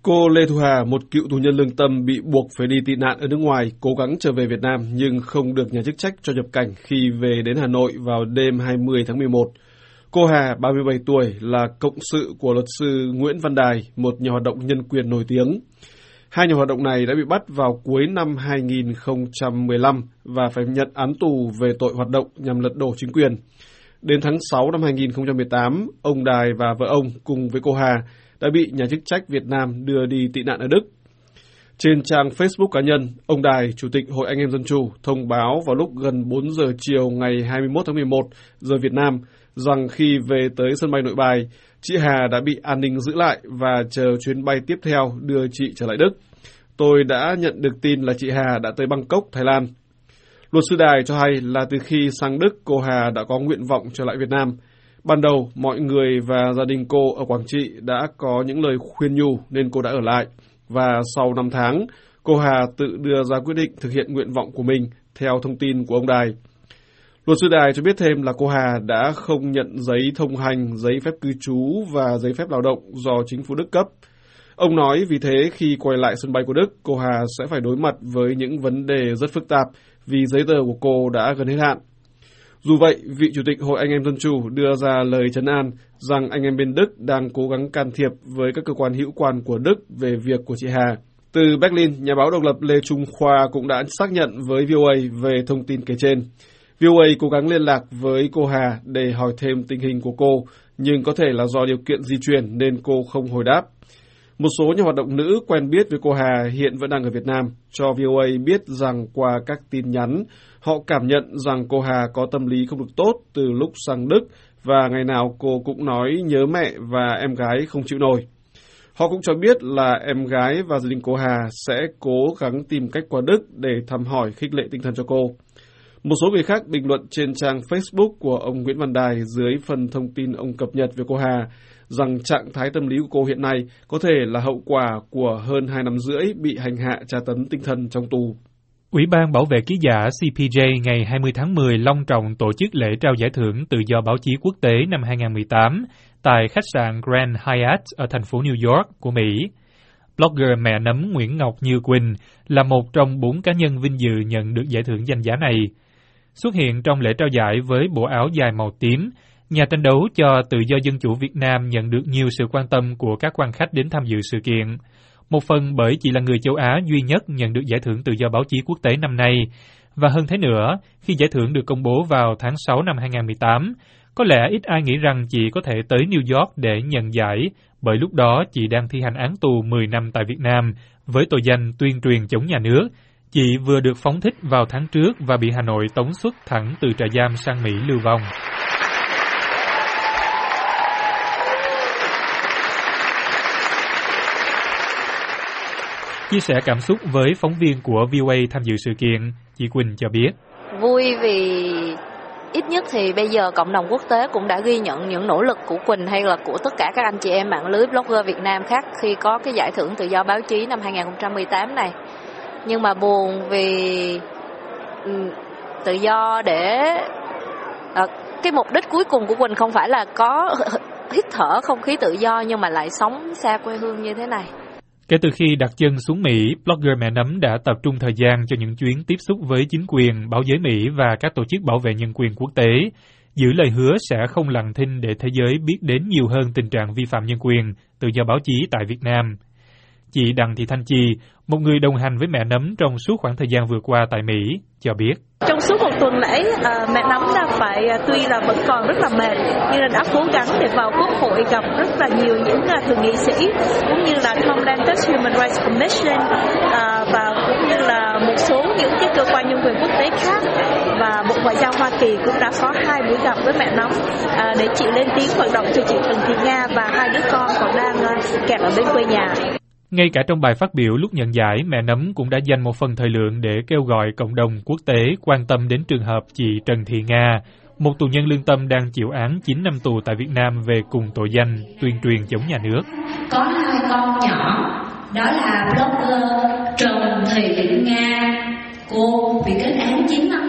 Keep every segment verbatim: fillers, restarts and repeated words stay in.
Cô Lê Thu Hà, một cựu tù nhân lương tâm bị buộc phải đi tị nạn ở nước ngoài, cố gắng trở về Việt Nam nhưng không được nhà chức trách cho nhập cảnh khi về đến Hà Nội vào đêm hai mươi tháng mười một. Cô Hà, ba mươi bảy tuổi, là cộng sự của luật sư Nguyễn Văn Đài, một nhà hoạt động nhân quyền nổi tiếng. Hai nhà hoạt động này đã bị bắt vào cuối năm hai nghìn không trăm mười lăm và phải nhận án tù về tội hoạt động nhằm lật đổ chính quyền. Đến tháng sáu năm hai nghìn không trăm mười tám, ông Đài và vợ ông cùng với cô Hà đã bị nhà chức trách Việt Nam đưa đi tị nạn ở Đức. Trên trang Facebook cá nhân, ông Đài, Chủ tịch Hội Anh em Dân Chủ, thông báo vào lúc gần bốn giờ chiều ngày hai mươi mốt tháng mười một giờ Việt Nam rằng khi về tới sân bay Nội Bài, chị Hà đã bị an ninh giữ lại và chờ chuyến bay tiếp theo đưa chị trở lại Đức. Tôi đã nhận được tin là chị Hà đã tới Bangkok, Thái Lan. Luật sư Đài cho hay là từ khi sang Đức, cô Hà đã có nguyện vọng trở lại Việt Nam. Ban đầu, mọi người và gia đình cô ở Quảng Trị đã có những lời khuyên nhủ nên cô đã ở lại. Và sau năm tháng, cô Hà tự đưa ra quyết định thực hiện nguyện vọng của mình theo thông tin của ông Đài. Luật sư Đài cho biết thêm là cô Hà đã không nhận giấy thông hành, giấy phép cư trú và giấy phép lao động do chính phủ Đức cấp. Ông nói vì thế khi quay lại sân bay của Đức, cô Hà sẽ phải đối mặt với những vấn đề rất phức tạp vì giấy tờ của cô đã gần hết hạn. Dù vậy, vị Chủ tịch Hội Anh em Dân Chủ đưa ra lời trấn an rằng anh em bên Đức đang cố gắng can thiệp với các cơ quan hữu quan của Đức về việc của chị Hà. Từ Berlin, nhà báo độc lập Lê Trung Khoa cũng đã xác nhận với vê o a về thông tin kể trên. vê o a cố gắng liên lạc với cô Hà để hỏi thêm tình hình của cô, nhưng có thể là do điều kiện di chuyển nên cô không hồi đáp. Một số nhà hoạt động nữ quen biết với cô Hà hiện vẫn đang ở Việt Nam, cho vê o a biết rằng qua các tin nhắn, họ cảm nhận rằng cô Hà có tâm lý không được tốt từ lúc sang Đức và ngày nào cô cũng nói nhớ mẹ và em gái không chịu nổi. Họ cũng cho biết là em gái và gia đình cô Hà sẽ cố gắng tìm cách qua Đức để thăm hỏi khích lệ tinh thần cho cô. Một số người khác bình luận trên trang Facebook của ông Nguyễn Văn Đài dưới phần thông tin ông cập nhật về cô Hà rằng trạng thái tâm lý của cô hiện nay có thể là hậu quả của hơn hai năm rưỡi bị hành hạ tra tấn tinh thần trong tù. Ủy ban Bảo vệ Ký giả xê pê jê ngày hai mươi tháng mười long trọng tổ chức lễ trao giải thưởng tự do báo chí quốc tế năm hai nghìn không trăm mười tám tại khách sạn Grand Hyatt ở thành phố New York của Mỹ. Blogger mẹ nấm Nguyễn Ngọc Như Quỳnh là một trong bốn cá nhân vinh dự nhận được giải thưởng danh giá này. Xuất hiện trong lễ trao giải với bộ áo dài màu tím, nhà tranh đấu cho tự do dân chủ Việt Nam nhận được nhiều sự quan tâm của các quan khách đến tham dự sự kiện. Một phần bởi chị là người châu Á duy nhất nhận được giải thưởng tự do báo chí quốc tế năm nay. Và hơn thế nữa, khi giải thưởng được công bố vào tháng sáu năm hai nghìn không trăm mười tám, có lẽ ít ai nghĩ rằng chị có thể tới New York để nhận giải, bởi lúc đó chị đang thi hành án tù mười năm tại Việt Nam với tội danh tuyên truyền chống nhà nước. Chị vừa được phóng thích vào tháng trước và bị Hà Nội tống xuất thẳng từ trại giam sang Mỹ lưu vong. Chia sẻ cảm xúc với phóng viên của vê o a tham dự sự kiện, chị Quỳnh cho biết. Vui vì ít nhất thì bây giờ cộng đồng quốc tế cũng đã ghi nhận những nỗ lực của Quỳnh hay là của tất cả các anh chị em mạng lưới blogger Việt Nam khác khi có cái giải thưởng tự do báo chí năm hai nghìn không trăm mười tám này. Nhưng mà buồn vì tự do để à, cái mục đích cuối cùng của Quỳnh không phải là có hít thở không khí tự do nhưng mà lại sống xa quê hương như thế này. Kể từ khi đặt chân xuống Mỹ, blogger mẹ nấm đã tập trung thời gian cho những chuyến tiếp xúc với chính quyền, báo giới Mỹ và các tổ chức bảo vệ nhân quyền quốc tế, giữ lời hứa sẽ không lặng thinh để thế giới biết đến nhiều hơn tình trạng vi phạm nhân quyền, tự do báo chí tại Việt Nam. Chị Đặng Thị Thanh Chi, một người đồng hành với mẹ nấm trong suốt khoảng thời gian vừa qua tại Mỹ, cho biết. Trong suốt một tuần lễ, uh, mẹ nấm đã phải, uh, tuy là vẫn còn rất là mệt, nhưng là đã cố gắng để vào quốc hội gặp rất là nhiều những uh, thượng nghị sĩ, cũng như là Tom Lantos Human Rights Commission, uh, và cũng như là một số những cái cơ quan nhân quyền quốc tế khác. Và Bộ Ngoại giao Hoa Kỳ cũng đã có hai buổi gặp với mẹ nấm uh, để chị lên tiếng vận động cho chị Trần Thị Nga và hai đứa con còn đang uh, kẹt ở bên quê nhà. Ngay cả trong bài phát biểu lúc nhận giải, mẹ nấm cũng đã dành một phần thời lượng để kêu gọi cộng đồng quốc tế quan tâm đến trường hợp chị Trần Thị Nga, một tù nhân lương tâm đang chịu án chín năm tù tại Việt Nam về cùng tội danh tuyên truyền chống nhà nước. Có hai con nhỏ, đó là blogger Trần Thị Nga, cô bị kết án chín năm tù vì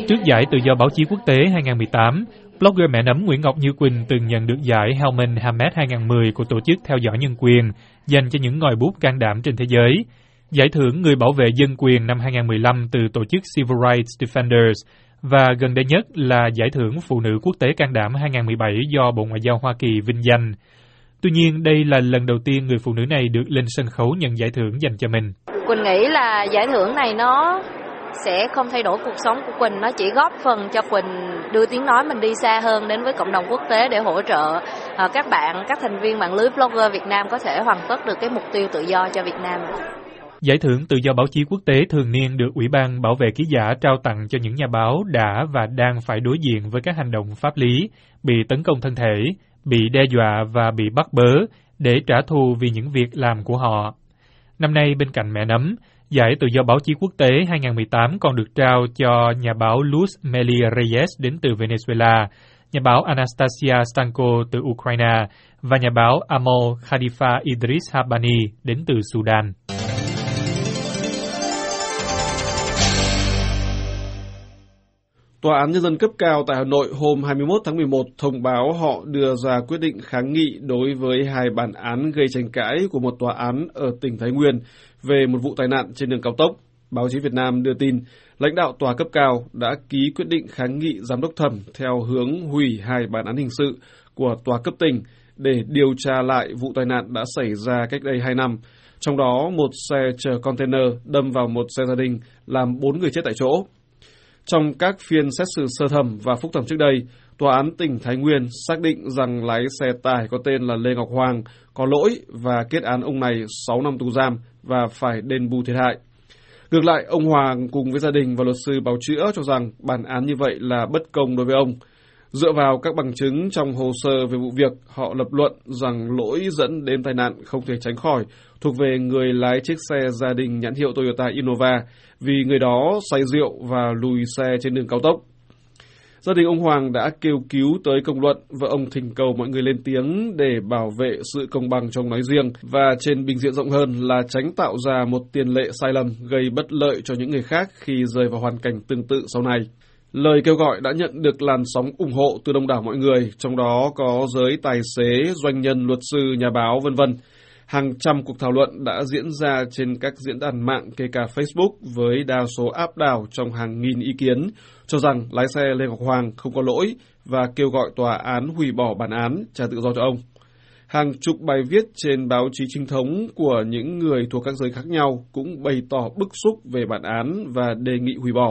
Trước giải tự do báo chí quốc tế hai không một tám, blogger mẹ nấm Nguyễn Ngọc Như Quỳnh từng nhận được giải Helman Hamed hai không một không của Tổ chức Theo dõi Nhân quyền, dành cho những ngòi bút can đảm trên thế giới. Giải thưởng Người bảo vệ dân quyền năm hai không một lăm từ Tổ chức Civil Rights Defenders, và gần đây nhất là Giải thưởng Phụ nữ quốc tế can đảm hai không một bảy do Bộ Ngoại giao Hoa Kỳ vinh danh. Tuy nhiên, đây là lần đầu tiên người phụ nữ này được lên sân khấu nhận giải thưởng dành cho mình. Quỳnh nghĩ là giải thưởng này nó sẽ không thay đổi cuộc sống của Quỳnh, nó chỉ góp phần cho Quỳnh đưa tiếng nói mình đi xa hơn đến với cộng đồng quốc tế để hỗ trợ uh, các bạn, các thành viên mạng lưới blogger Việt Nam có thể hoàn tất được cái mục tiêu tự do cho Việt Nam. Giải thưởng tự do báo chí quốc tế thường niên được Ủy ban Bảo vệ ký giả trao tặng cho những nhà báo đã và đang phải đối diện với các hành động pháp lý, bị tấn công thân thể, bị đe dọa và bị bắt bớ để trả thù vì những việc làm của họ. Năm nay, bên cạnh mẹ nấm, Giải tự do báo chí quốc tế hai không một tám còn được trao cho nhà báo Luz Meli Reyes đến từ Venezuela, nhà báo Anastasia Stanko từ Ukraine và nhà báo Amol Khalifa Idris Habani đến từ Sudan. Tòa án Nhân dân cấp cao tại Hà Nội hôm hai mươi mốt tháng mười một thông báo họ đưa ra quyết định kháng nghị đối với hai bản án gây tranh cãi của một tòa án ở tỉnh Thái Nguyên về một vụ tai nạn trên đường cao tốc. Báo chí Việt Nam đưa tin, lãnh đạo tòa cấp cao đã ký quyết định kháng nghị giám đốc thẩm theo hướng hủy hai bản án hình sự của tòa cấp tỉnh để điều tra lại vụ tai nạn đã xảy ra cách đây hai năm. Trong đó, một xe chở container đâm vào một xe gia đình, làm bốn người chết tại chỗ. Trong các phiên xét xử sơ thẩm và phúc thẩm trước đây, Tòa án tỉnh Thái Nguyên xác định rằng lái xe tải có tên là Lê Ngọc Hoàng có lỗi và kết án ông này sáu năm tù giam và phải đền bù thiệt hại. Ngược lại, ông Hoàng cùng với gia đình và luật sư bào chữa cho rằng bản án như vậy là bất công đối với ông. Dựa vào các bằng chứng trong hồ sơ về vụ việc, họ lập luận rằng lỗi dẫn đến tai nạn không thể tránh khỏi thuộc về người lái chiếc xe gia đình nhãn hiệu Toyota Innova vì người đó say rượu và lùi xe trên đường cao tốc. Gia đình ông Hoàng đã kêu cứu tới công luận và ông thỉnh cầu mọi người lên tiếng để bảo vệ sự công bằng trong nói riêng và trên bình diện rộng hơn là tránh tạo ra một tiền lệ sai lầm gây bất lợi cho những người khác khi rơi vào hoàn cảnh tương tự sau này. Lời kêu gọi đã nhận được làn sóng ủng hộ từ đông đảo mọi người, trong đó có giới tài xế, doanh nhân, luật sư, nhà báo, vân vân. Hàng trăm cuộc thảo luận đã diễn ra trên các diễn đàn mạng, kể cả Facebook, với đa số áp đảo trong hàng nghìn ý kiến, cho rằng lái xe Lê Ngọc Hoàng không có lỗi và kêu gọi tòa án hủy bỏ bản án, trả tự do cho ông. Hàng chục bài viết trên báo chí chính thống của những người thuộc các giới khác nhau cũng bày tỏ bức xúc về bản án và đề nghị hủy bỏ.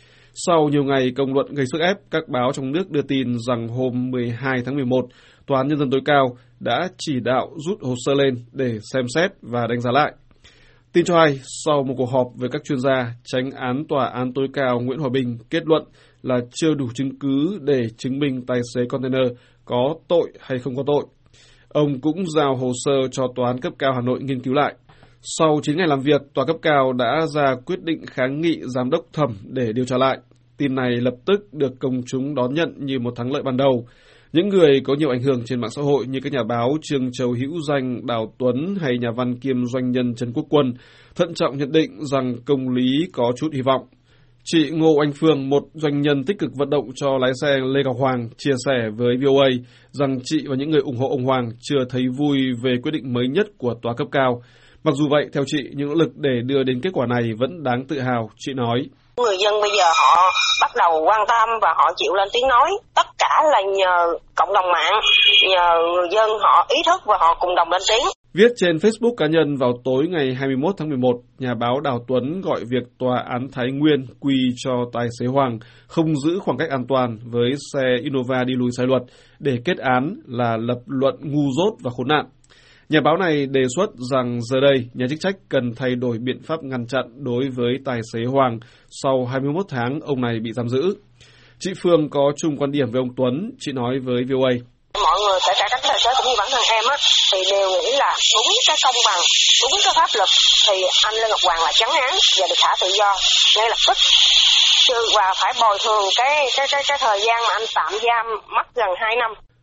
Sau nhiều ngày công luận gây sức ép, các báo trong nước đưa tin rằng hôm mười hai tháng mười một, Tòa án Nhân dân tối cao đã chỉ đạo rút hồ sơ lên để xem xét và đánh giá lại. Tin cho hay, sau một cuộc họp với các chuyên gia, Chánh án Tòa án tối cao Nguyễn Hòa Bình kết luận là chưa đủ chứng cứ để chứng minh tài xế container có tội hay không có tội. Ông cũng giao hồ sơ cho Tòa án cấp cao Hà Nội nghiên cứu lại. Sau chín ngày làm việc, Tòa cấp cao đã ra quyết định kháng nghị giám đốc thẩm để điều tra lại. Tin này lập tức được công chúng đón nhận như một thắng lợi ban đầu. Những người có nhiều ảnh hưởng trên mạng xã hội như các nhà báo Trương Châu Hữu Danh, Đào Tuấn hay nhà văn kiêm doanh nhân Trần Quốc Quân thận trọng nhận định rằng công lý có chút hy vọng. Chị Ngô Anh Phương, một doanh nhân tích cực vận động cho lái xe Lê Ngọc Hoàng, chia sẻ với vê o a rằng chị và những người ủng hộ ông Hoàng chưa thấy vui về quyết định mới nhất của tòa cấp cao. Mặc dù vậy, theo chị, những nỗ lực để đưa đến kết quả này vẫn đáng tự hào, chị nói. Người dân bây giờ họ bắt đầu quan tâm và họ chịu lên tiếng nói. Tất cả là nhờ cộng đồng mạng, nhờ người dân họ ý thức và họ cùng đồng lên tiếng. Viết trên Facebook cá nhân vào tối ngày hai mươi mốt tháng mười một, nhà báo Đào Tuấn gọi việc Tòa án Thái Nguyên quy cho tài xế Hoàng không giữ khoảng cách an toàn với xe Innova đi lùi sai luật để kết án là lập luận ngu dốt và khốn nạn. Nhà báo này đề xuất rằng giờ đây, nhà chức trách cần thay đổi biện pháp ngăn chặn đối với tài xế Hoàng sau hai mươi mốt tháng ông này bị giam giữ. Chị Phương có chung quan điểm với ông Tuấn, chị nói với vê o a. Mọi người, kể cả các tài xế cũng như bản thân em á, thì đều nghĩ là đúng cái công bằng, đúng cái pháp luật thì anh Lê Ngọc Hoàng là trắng án và được thả tự do ngay lập tức. Chứ và phải bồi thường cái cái cái cái thời gian mà anh tạm giam mất gần hai năm.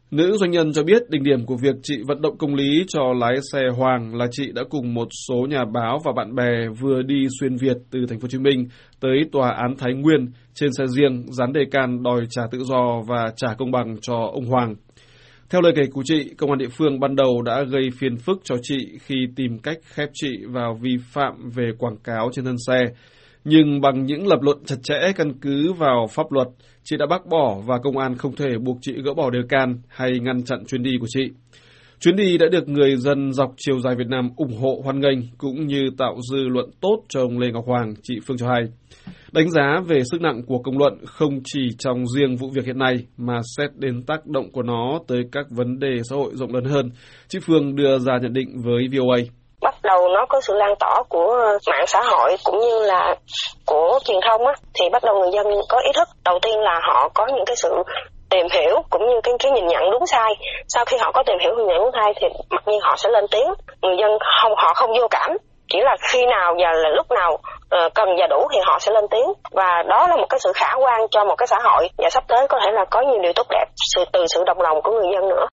Nữ doanh nhân cho biết đỉnh điểm của việc chị vận động công lý cho lái xe Hoàng là chị đã cùng một số nhà báo và bạn bè vừa đi xuyên Việt từ thành phố Hồ Chí Minh tới tòa án Thái Nguyên trên xe riêng dán đề can đòi trả tự do và trả công bằng cho ông Hoàng. Theo lời kể của chị, công an địa phương ban đầu đã gây phiền phức cho chị khi tìm cách khép chị vào vi phạm về quảng cáo trên thân xe. Nhưng bằng những lập luận chặt chẽ căn cứ vào pháp luật, chị đã bác bỏ và công an không thể buộc chị gỡ bỏ đề can hay ngăn chặn chuyến đi của chị. Chuyến đi đã được người dân dọc chiều dài Việt Nam ủng hộ hoan nghênh cũng như tạo dư luận tốt cho ông Lê Ngọc Hoàng, chị Phương cho hay. Đánh giá về sức nặng của công luận không chỉ trong riêng vụ việc hiện nay mà xét đến tác động của nó tới các vấn đề xã hội rộng lớn hơn, chị Phương đưa ra nhận định với vê o a. Bắt đầu nó có sự lan tỏa của mạng xã hội cũng như là của truyền thông á, thì bắt đầu người dân có ý thức. Đầu tiên là họ có những cái sự tìm hiểu cũng như cái cái nhìn nhận đúng sai. Sau khi họ có tìm hiểu nhìn nhận đúng sai thì mặc nhiên họ sẽ lên tiếng. Người dân không họ không vô cảm, chỉ là khi nào và là lúc nào uh, cần và đủ thì họ sẽ lên tiếng, và đó là một cái sự khả quan cho một cái xã hội, và sắp tới có thể là có nhiều điều tốt đẹp sự từ sự đồng lòng của người dân nữa.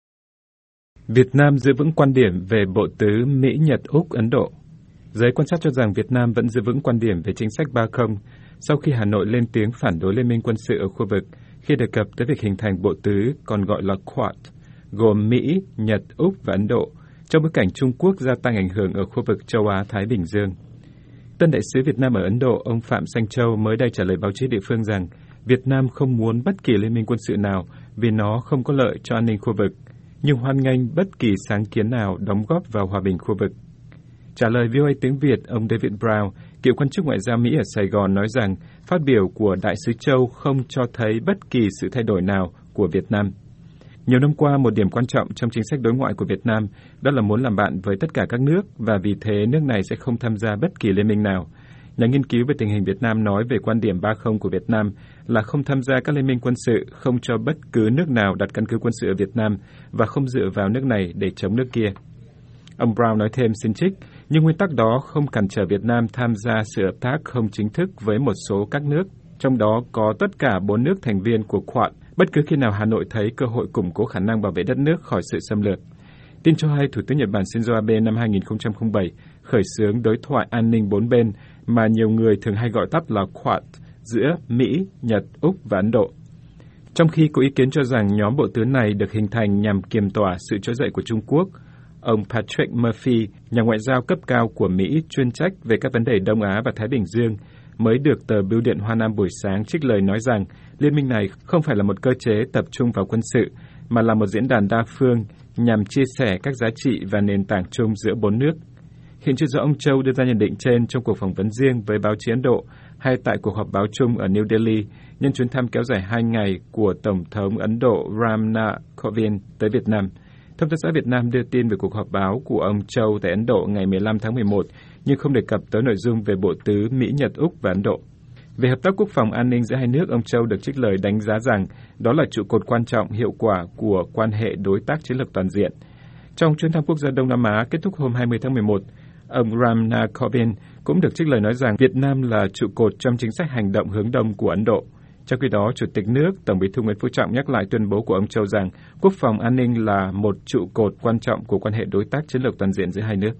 Việt Nam giữ vững quan điểm về bộ tứ Mỹ, Nhật, Úc, Ấn Độ. Giới quan sát cho rằng Việt Nam vẫn giữ vững quan điểm về chính sách ba không sau khi Hà Nội lên tiếng phản đối liên minh quân sự ở khu vực khi đề cập tới việc hình thành bộ tứ còn gọi là Quad, gồm Mỹ, Nhật, Úc và Ấn Độ, trong bối cảnh Trung Quốc gia tăng ảnh hưởng ở khu vực châu Á-Thái Bình Dương. Tân đại sứ Việt Nam ở Ấn Độ, ông Phạm Sanh Châu mới đây trả lời báo chí địa phương rằng Việt Nam không muốn bất kỳ liên minh quân sự nào vì nó không có lợi cho an ninh khu vực, nhưng hoan nghênh bất kỳ sáng kiến nào đóng góp vào hòa bình khu vực. Trả lời vê o a tiếng Việt, ông David Brown, cựu quan chức ngoại giao Mỹ ở Sài Gòn nói rằng phát biểu của đại sứ Châu không cho thấy bất kỳ sự thay đổi nào của Việt Nam. Nhiều năm qua, một điểm quan trọng trong chính sách đối ngoại của Việt Nam đó là muốn làm bạn với tất cả các nước, và vì thế nước này sẽ không tham gia bất kỳ liên minh nào. Nhà nghiên cứu về tình hình Việt Nam nói về quan điểm ba không của Việt Nam là không tham gia các liên minh quân sự, không cho bất cứ nước nào đặt căn cứ quân sự ở Việt Nam và không dựa vào nước này để chống nước kia. Ông Brown nói thêm xin trích, nhưng nguyên tắc đó không cản trở Việt Nam tham gia sự hợp tác không chính thức với một số các nước, trong đó có tất cả bốn nước thành viên của Quad, bất cứ khi nào Hà Nội thấy cơ hội củng cố khả năng bảo vệ đất nước khỏi sự xâm lược. Tin cho hay Thủ tướng Nhật Bản Shinzo Abe năm hai nghìn không trăm lẻ bảy khởi xướng đối thoại an ninh bốn bên mà nhiều người thường hay gọi tắt là Quad giữa Mỹ, Nhật, Úc và Ấn Độ. Trong khi có ý kiến cho rằng nhóm bộ tứ này được hình thành nhằm kiềm tỏa sự trỗi dậy của Trung Quốc, ông Patrick Murphy, nhà ngoại giao cấp cao của Mỹ chuyên trách về các vấn đề Đông Á và Thái Bình Dương, mới được tờ Bưu điện Hoa Nam buổi sáng trích lời nói rằng liên minh này không phải là một cơ chế tập trung vào quân sự, mà là một diễn đàn đa phương nhằm chia sẻ các giá trị và nền tảng chung giữa bốn nước. Hiện chưa rõ ông Châu đưa ra nhận định trên trong cuộc phỏng vấn riêng với báo chí Ấn Độ hay tại cuộc họp báo chung ở New Delhi nhân chuyến thăm kéo dài hai ngày của Tổng thống Ấn Độ Ram Nath Kovind tới Việt Nam. Thông tấn xã Việt Nam đưa tin về cuộc họp báo của ông Châu tại Ấn Độ ngày mười lăm tháng mười một, nhưng không đề cập tới nội dung về bộ tứ Mỹ, Nhật, Úc và Ấn Độ. Về hợp tác quốc phòng an ninh giữa hai nước, ông Châu được trích lời đánh giá rằng đó là trụ cột quan trọng hiệu quả của quan hệ đối tác chiến lược toàn diện. Trong chuyến thăm quốc gia Đông Nam Á kết thúc hôm hai mươi tháng mười một, ông Ram Nath Kovind cũng được trích lời nói rằng Việt Nam là trụ cột trong chính sách hành động hướng đông của Ấn Độ. Trong khi đó, Chủ tịch nước, Tổng Bí thư Nguyễn Phú Trọng nhắc lại tuyên bố của ông Châu rằng quốc phòng an ninh là một trụ cột quan trọng của quan hệ đối tác chiến lược toàn diện giữa hai nước.